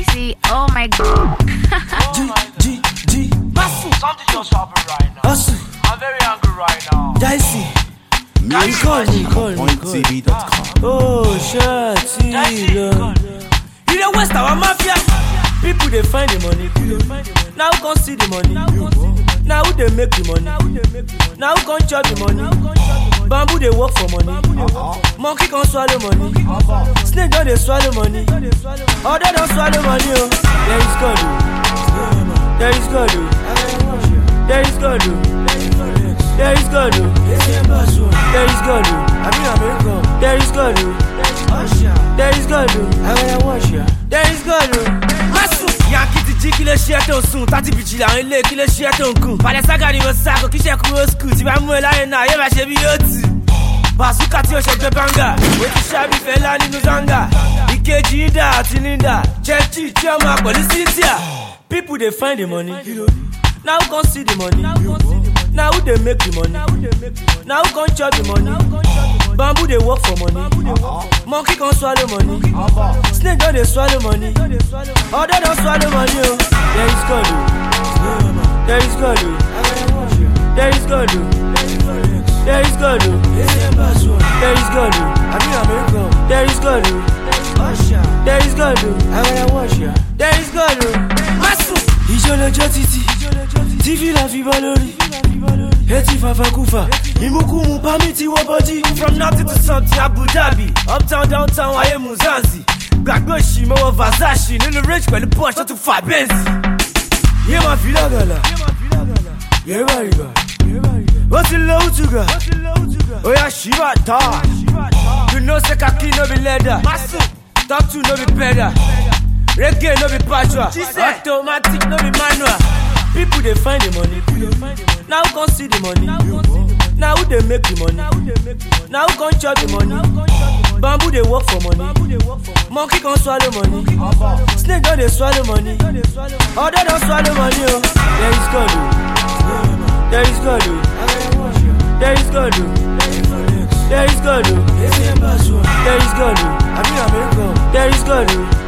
See, oh my god. G. Something just happened right now. I'm very angry right now. Dicey. Call me. PointTV.com. Oh, shit. You know West our mafia. People they find the money. Now who can see the money? Now who they make the money? Now who can chop the money? Bamboo they work for money. Monkey can swallow money. Snake don't they swallow money. Other don't swallow money. Oh. There is God. There is God. There is God. There is God. There is God. There is God. There is God. There is God. Yankee ti jí kí ló ṣe tó ń sùn tàti bìjì làwọn ilé kí ló ṣe tó ń gùn. Balẹ̀ sága ni mo sàkó kí ṣe kúrò skul tí bá mú ẹ láyé náà yóò bá ṣe bí yóò tì. Bàṣúkà tí ó ṣe gbé báńgà, ó ti ṣáàbì fẹ́lá nínú zanga. Ìkejì Ida àti Linda, Chẹ́chì tí ó máa pẹ̀lú Cynthia. People dey find the money, now who can see the money? Now who dey make the money? Now who can chop the money? Bamboo they work for money. Monkey can swallow money. Snake don't they swallow money. Other don't swallow money. Oh. There is God. There is God. There is God. There is God. There is God. There is God. There is God. There is God. Ijolojo titi. TV la fi balori. Eti fafa kufa. Imukumu pamiti wo body. From nothing to something Abu Dhabi. Uptown, downtown, aye Muzanzi. Gbàgbé òṣì mọ́wọ́ Versace. Nínú range pẹ̀lú Porsche tó tún fa Benz. Yé ma fi lágàlà. Yé bá rìbà. Ó ti lówó tùgà. Ó yá ṣíbà tá. You know say kaki no be leather. Talk to no be better. Reggae no be patois. Automatic no be manual. People they find the money. Now who can see the money? Now who they make the money? Now who can chop the money? Bamboo they work for money. Monkey can swallow money. Snake don't they swallow money. Other don't swallow money. Oh. There is God. There is God. There is God. There is God. There is God. There is God.